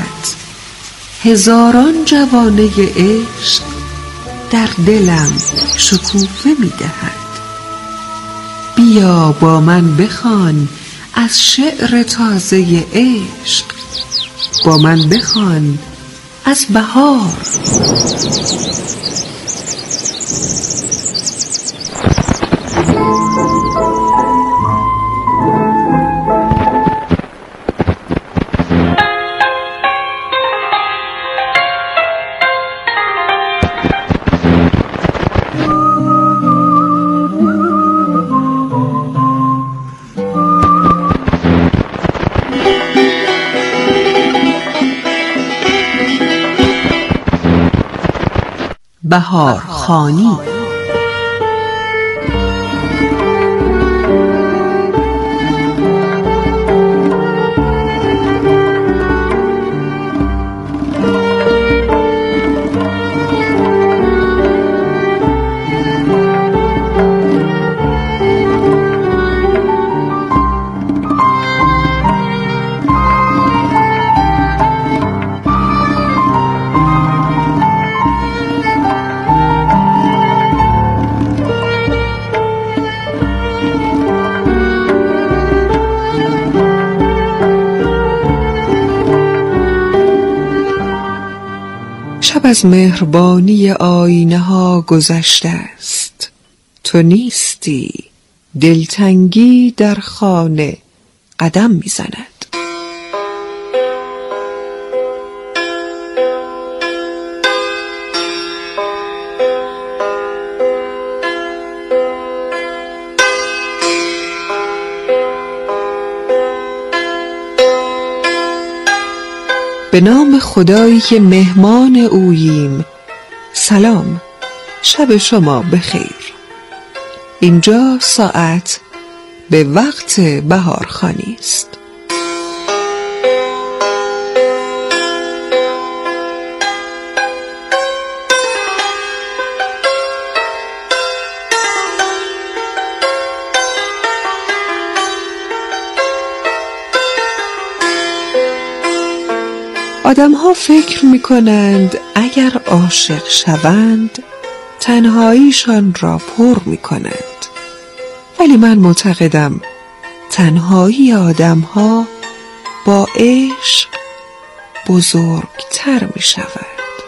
صورت هزاران جوانه عشق در دلم شکوفه می دهد. بیا با من بخوان از شعر تازه عشق، با من بخوان از بهار. بهارخوانی. شب از مهربانی آینه ها گذشته است، تو نیستی، دلتنگی در خانه قدم میزند. به نام خدایی که مهمان اوییم سلام، شب شما بخیر. اینجا ساعت به وقت بهارخوانی است. آدم‌ها فکر می‌کنند اگر عاشق شوند تنهاییشان را پر می‌کنند، ولی من معتقدم تنهایی آدم‌ها با عشق بزرگتر می‌شود.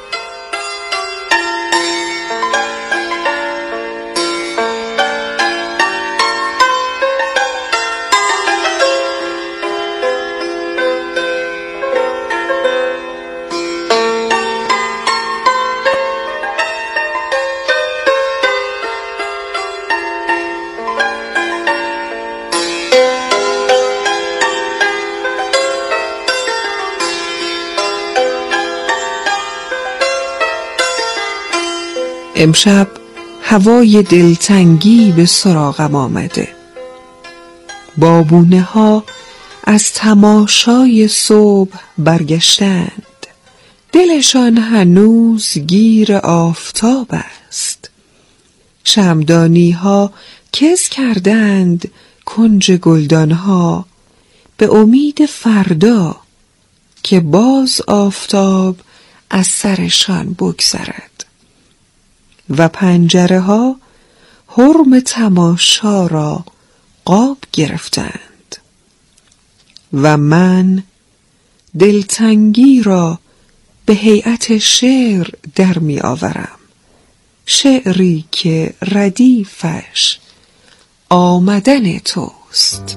امشب هوای دلتنگی به سراغم آمده. بابونه ها از تماشای صبح برگشتند، دلشان هنوز گیر آفتاب است. شمعدانی ها کز کردند کنج گلدان ها، به امید فردا که باز آفتاب از سرشان بگذرد. و پنجره ها حرم تماشا را قاب گرفتند و من دلتنگی را به هیئت شعر در می آورم، شعری که ردیفش آمدن توست.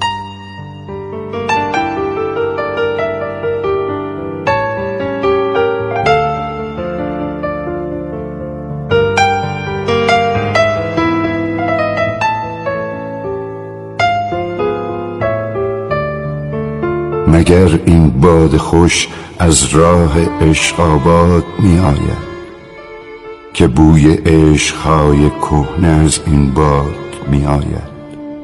مگر این باد خوش از راه عشق آباد می آید که بوی عشقهای کهنه از این باد می آید؟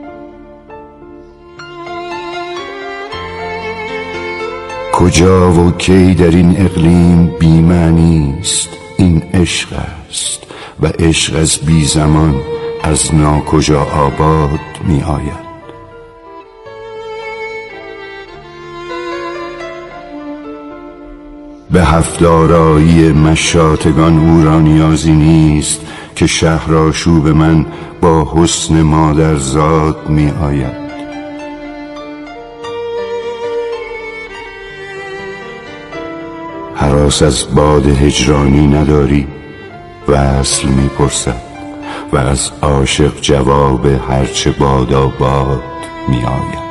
کجا و کی در این اقلیم بی معنی است؟ این عشق است و عشق از بی زمان از ناکجا آباد می آید. به هفت آرایی مشاتگان او را نیازی نیست که شهرآشوب من با حسن مادرزاد می آید. هراس از باد هجرانی نداری؟ وصل می پرسد و از عاشق جواب هرچه باداباد می آید.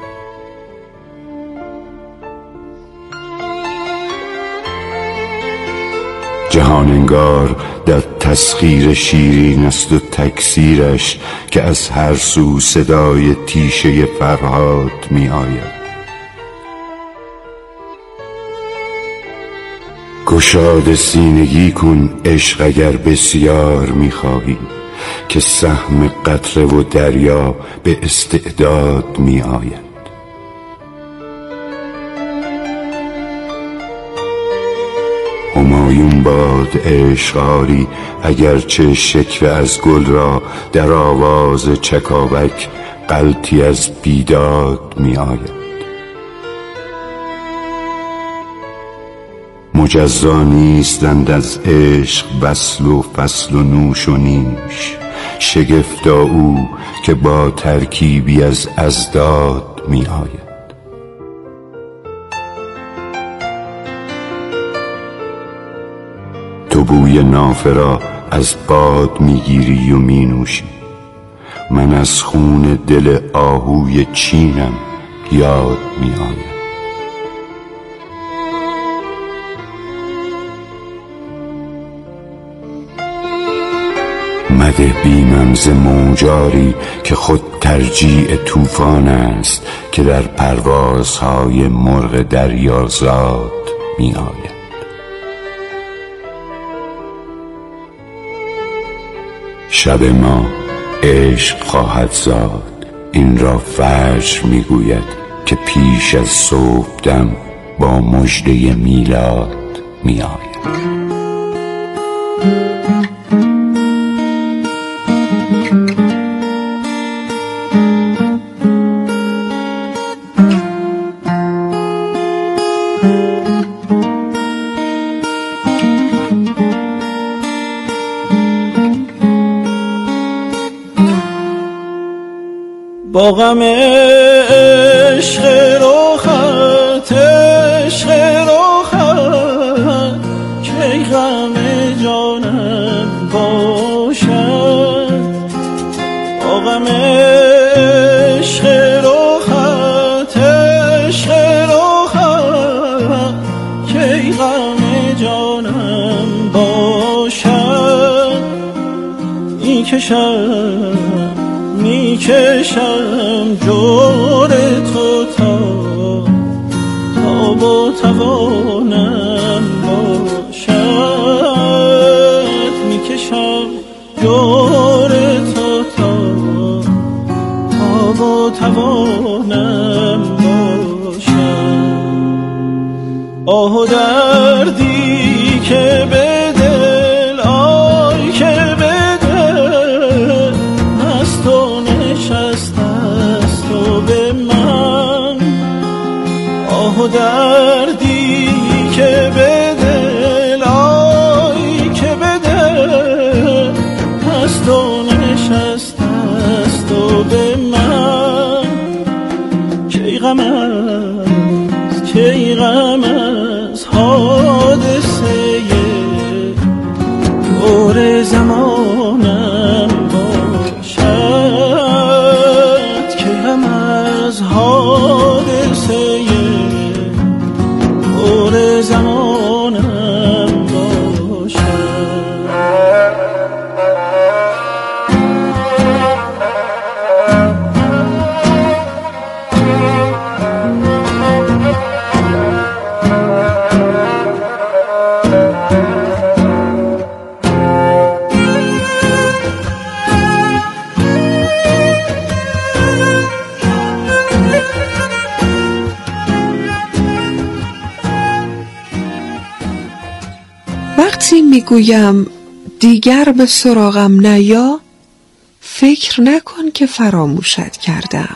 جهان انگار در تسخیر شیرین است و تکثیرش که از هر سو صدای تیشه فرهاد می آید. گشاد سینگی کن عشق اگر بسیار می خواهی که سهم قطره و دریا به استعداد می آید. همایون باد عشقاری اگرچه شکوه از گل را در آواز چکاوک غلطی از بیداد می آید. مجزا نیستند از عشق وصل و فصل و نوش و نیش، شگفتا او که با ترکیبی از اضداد می آید. تو بوی نافه را از باد میگیری و می نوشی، من از خون دل آهوی چینم یاد می آید. مده بیمم ز موجاری که خود ترجیع طوفان است که در پروازهای مرغ دریازاد می آید. شب ما عشق خواهد زاد، این را فجر می گوید که پیش از صبحدم با مژده میلاد می آید. با غم عشق رخت، عشق رخت که غم جانم باشد. با غم عشق رخت، عشق رخت که غم جانم باشد. میکشم جور تو تا با توانم باشد. میکشم جور تو تا با توانم باشد. آه و دردی که به دل، آی که به دل از تو نشسته است و به من. آه و دردی که به دل، آی که به دل از تو نشسته است و به من. کی غم است، کی غم است حادثه دور زمانم باشد. که غم از حادثه دور زمانم باشد. وقتی میگویم دیگر به سراغم نیا، فکر نکن که فراموشت کردم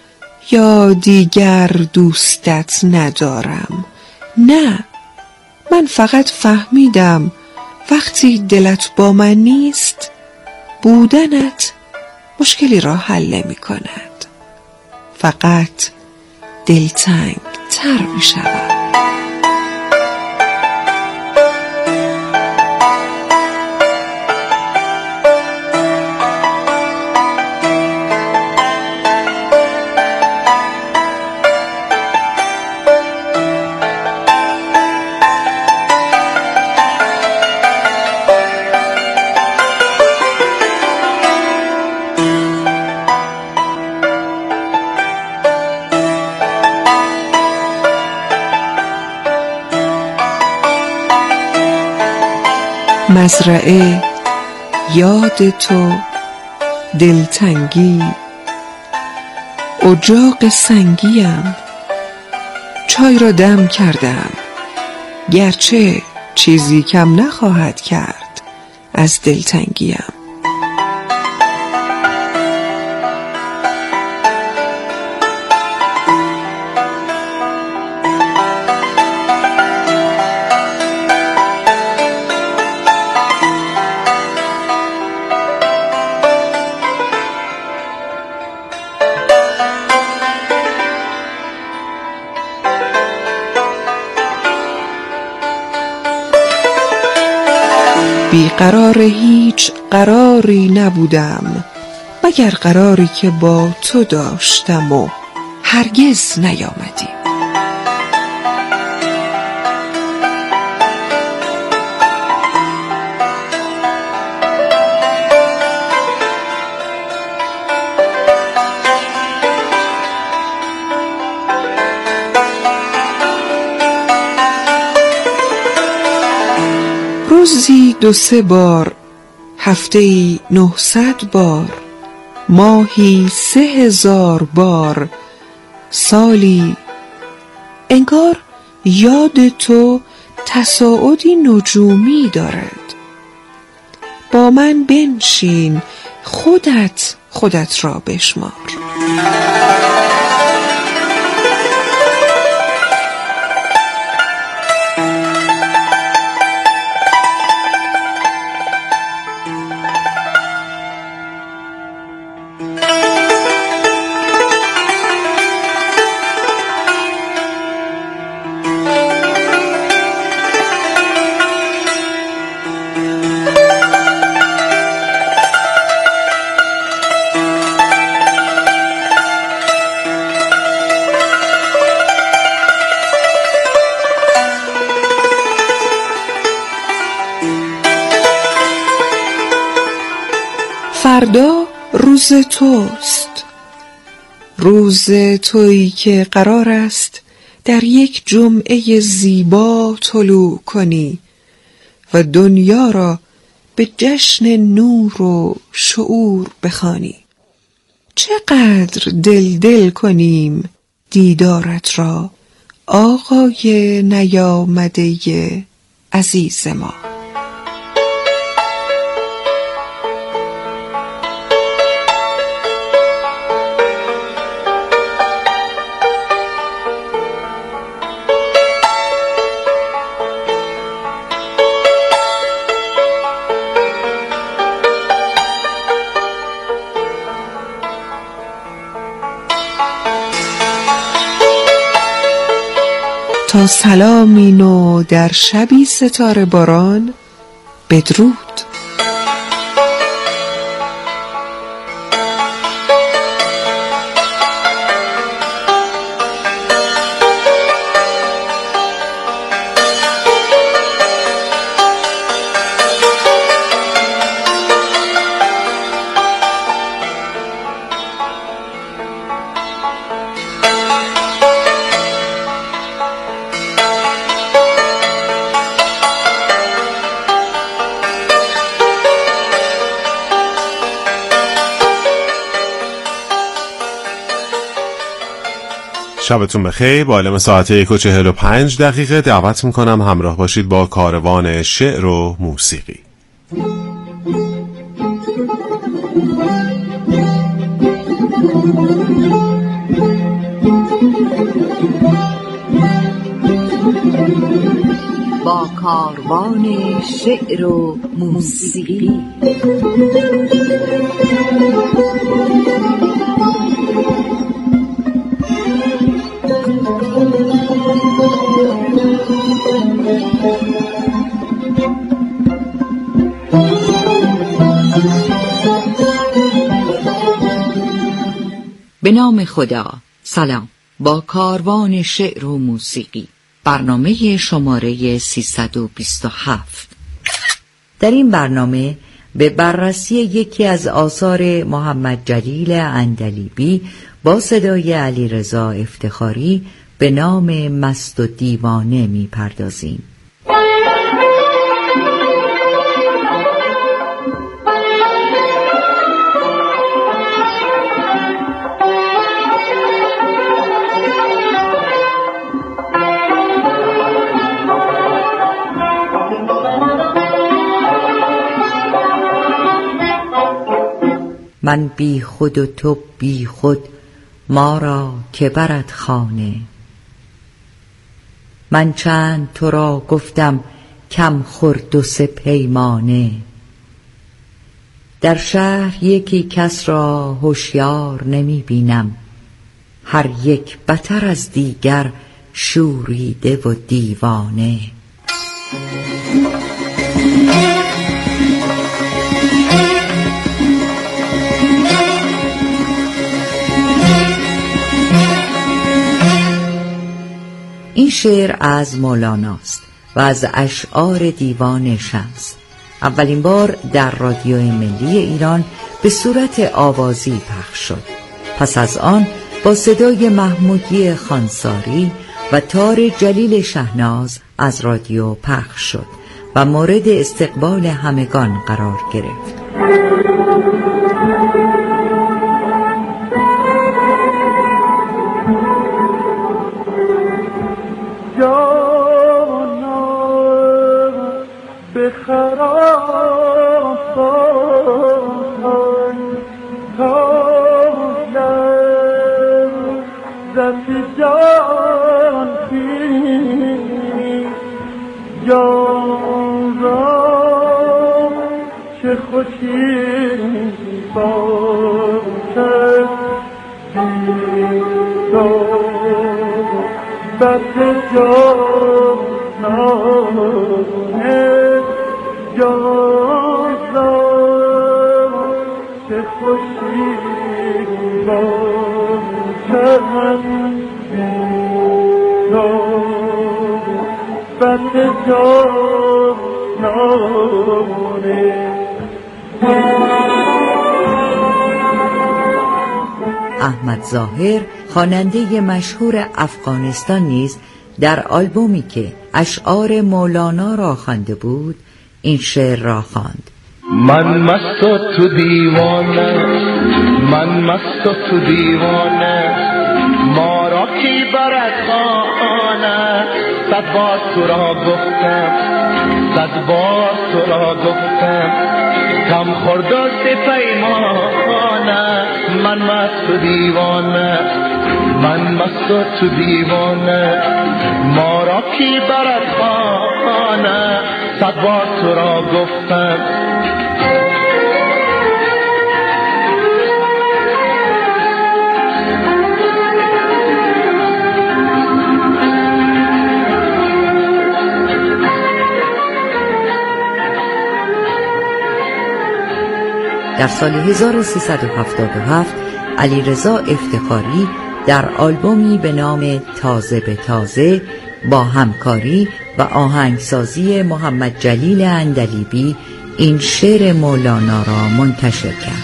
یا دیگر دوستت ندارم. نه، من من فقط فهمیدم وقتی دلت با من نیست، بودنت مشکلی را حل نمی کند، فقط دلتنگ تر می شود. مزرعه، یاد تو، دلتنگی، اجاق سنگیم، چای را دم کردم، گرچه چیزی کم نخواهد کرد از دلتنگیم. بیقرار هیچ قراری نبودم مگر قراری که با تو داشتم و هرگز نیامدی. روزی 2-3 بار، هفته‌ای 900 بار، ماهی 3000 بار، سالی انگار یاد تو تصاعدی نجومی دارد. با من بنشین، خودت را بشمار. فردا روز توست، روز تویی که قرار است در یک جمعه زیبا طلوع کنی و دنیا را به جشن نور و شعور بخوانی. چقدر دل کنیم دیدارت را، آقای نیامده عزیز ما. تا سلامی نو در شبی ستاره باران، بدرود. شبتون بخیر. با علم ساعت 1:45 دعوت میکنم همراه باشید با کاروان شعر و موسیقی. با کاروان شعر و موسیقی. به نام خدا. سلام. با کاروان شعر و موسیقی، برنامه شماره 327. در این برنامه به بررسی یکی از آثار محمد جلیل عندلیبی با صدای علیرضا افتخاری به نام مست و دیوانه می‌پردازیم. من بی خود و تو بی خود، ما را که برد خانه. من چند تو را گفتم کم خورد و سه پیمانه. در شهر یکی کس را هوشیار نمی بینم، هر یک بتر از دیگر شوریده و دیوانه. این شعر از مولاناست و از اشعار دیوان شمس. اولین بار در رادیو ملی ایران به صورت آوازی پخش شد. پس از آن با صدای محمودی خانساری و تار جلیل شهناز از رادیو پخش شد و مورد استقبال همگان قرار گرفت. چه خوشی باشد تو بس جانانه جانان چه خوشی باشد تو بس جانانه. احمد ظاهر خواننده مشهور افغانستان نیز در آلبومی که اشعار مولانا را خوانده بود این شعر را خواند. من مست و تو دیوانه، من مست و تو دیوانه، ما را کی برد خانه. صد بار تو را گفتم، صد بار تو را گفتم، کم خورد و سه پیمانه. من مست و دیوانه، من مست و تو دیوانه، ما را کی برد خانه. صد بار تو را گفتم. در سال 1377 علیرضا افتخاری در آلبومی به نام تازه به تازه با همکاری و آهنگسازی محمد جلیل عندلیبی این شعر مولانا را منتشر کرد.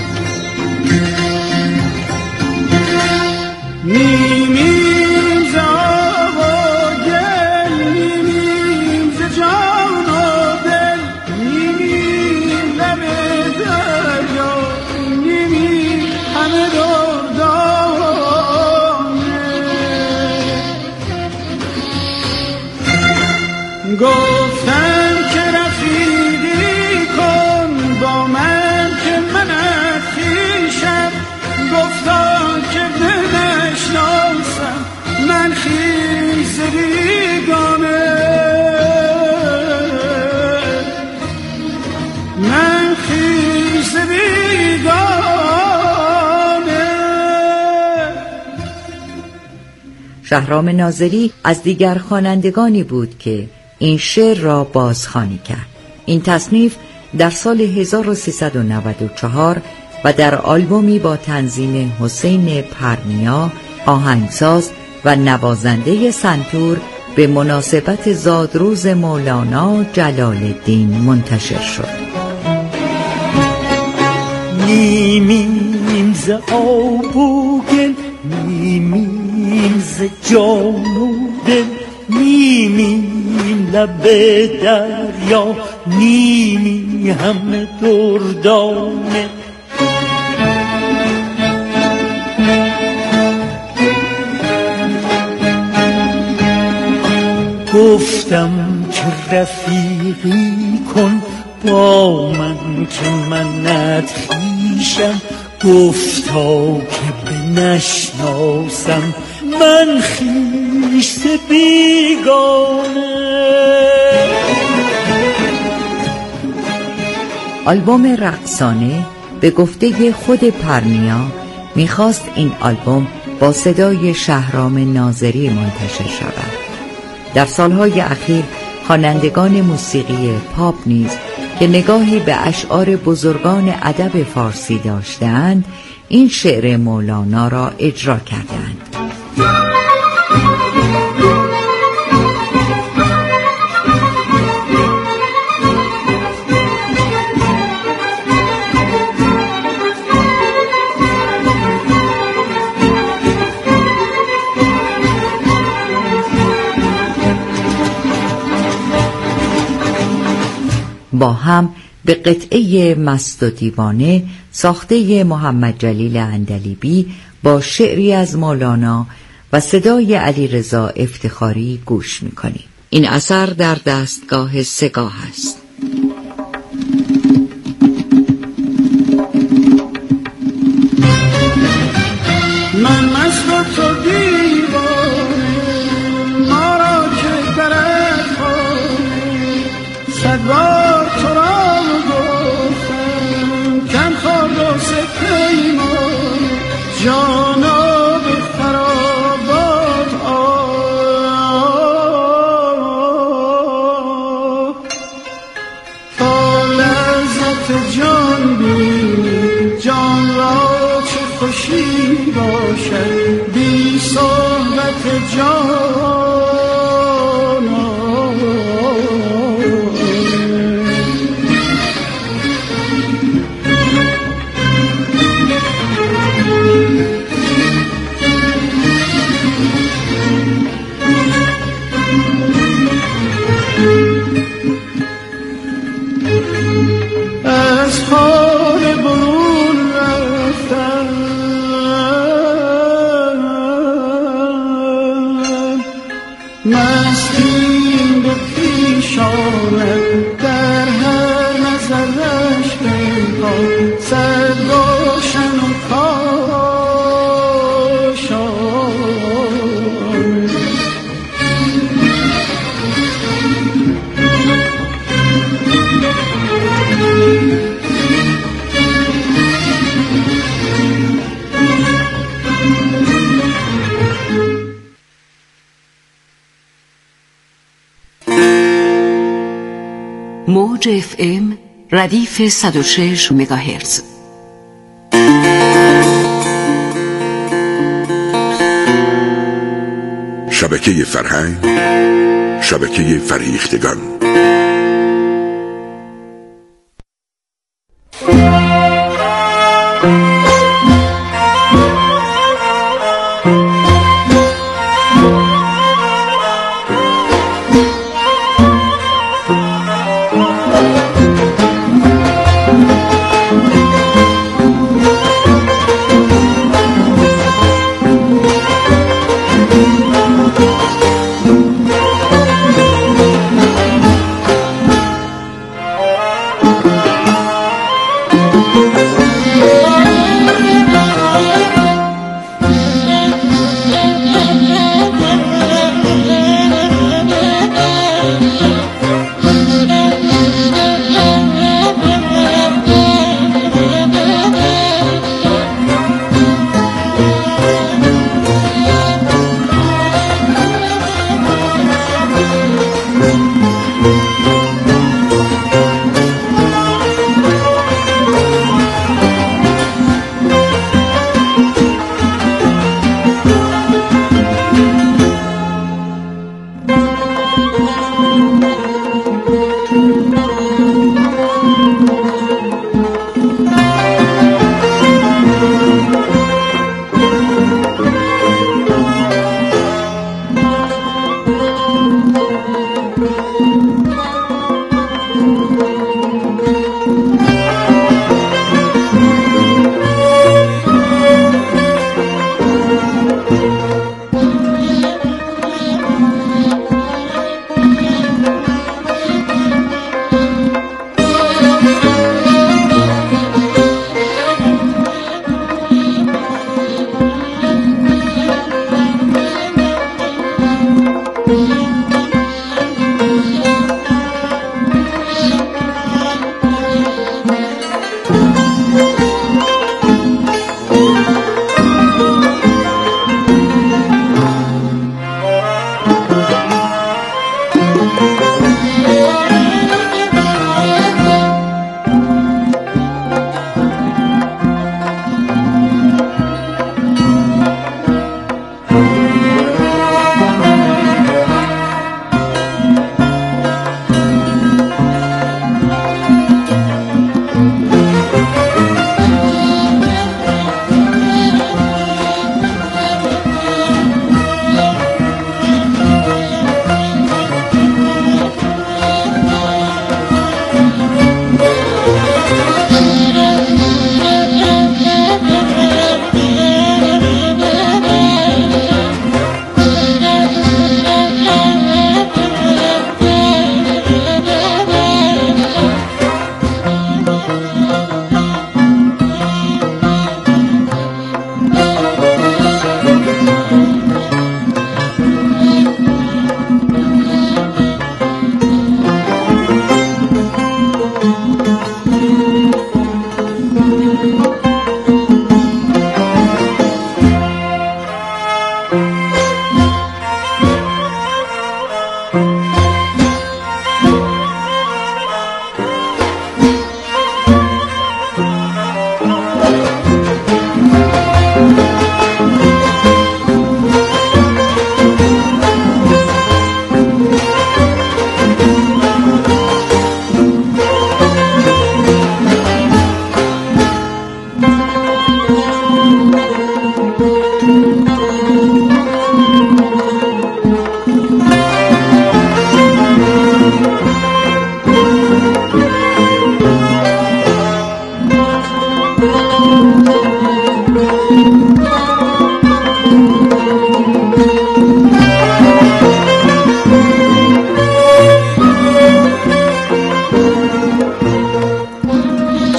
گفتم که رفیقی کن با من که من خویشم، گفتا که نشناسم من خویش بیگانه. شهرام ناظری از دیگر خوانندگانی بود که این شعر را بازخوانی کرد. این تصنیف در سال 1394 و در آلبومی با تنظیم حسین پرنیا، آهنگساز و نوازنده سنتور، به مناسبت زادروز مولانا جلال الدین منتشر شد. نیمیم ز آب و گل، نیمیم ز جان و دل، نیمیم لب دریا، نیمی همه دردانه. گفتم که رفیقی کن با من که منت خویشم، گفتا که بنشناسم من خویش ز بیگانه. آلبوم رقصانه به گفته خود پرنیا میخواست این آلبوم با صدای شهرام ناظری منتشر شود. در سالهای اخیر خوانندگان موسیقی پاپ نیز که نگاهی به اشعار بزرگان ادب فارسی داشتند، این شعر مولانا را اجرا کردند. با هم به قطعه مست و دیوانه ساخته محمد جلیل عندلیبی با شعری از مولانا و صدای علیرضا افتخاری گوش می‌کنیم. این اثر در دستگاه سگاه است. من مست و تو دیوانه، ما را که برد خانه، صد بار تو را گفتم کم خورد و سپیمان، جانا به خرابات تا لذت جان بینی، جان را چه خوشی باشد بی صحبت جان. از خانه برون رفتم، مستیم به پیش آمد، در هر نظرش بنهاد صد روشن و کاشانه. موج FM ردیف 106 مگاهرتز. شبکه فرهنگ، شبکه فریختگان.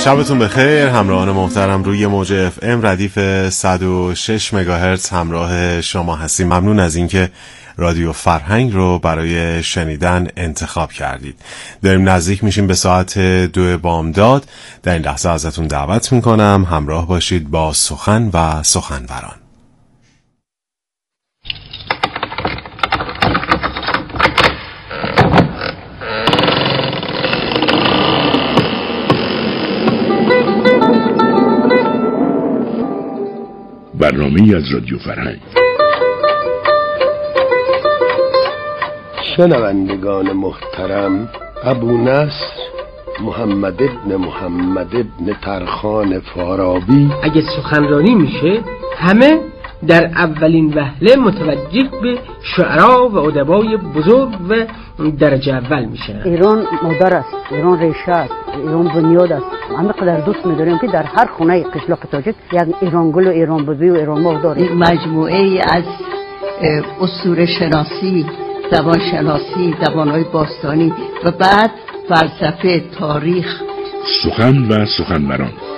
شبتون بخیر همراهان محترم. روی موج FM ردیف 106 مگاهرتز همراه شما هستیم. ممنون از اینکه رادیو فرهنگ رو برای شنیدن انتخاب کردید. داریم نزدیک میشیم به ساعت 2 بامداد. در این لحظه ازتون دعوت میکنم همراه باشید با سخن و سخنوران. برنامه‌ای از رادیو فرهنگ. شنوندگان محترم، ابو نصر محمد ابن محمد ابن ترخان فارابی اگه سخنرانی میشه همه در اولین وهله متوجه به شعرا و ادبای بزرگ و درجه اول میشن. ایران مادر است، ایران ریشه است، ایران بنیاد است. همه قدر دوست می‌داریم که در هر خونه قشلاق تاجیک یک ایران گل و ایران ببی و ایران ماه داریم. مجموعه ای از اسطوره شناسی، زبان شناسی، زبان‌های باستانی و بعد فلسفه، تاریخ. سخن و سخنوران.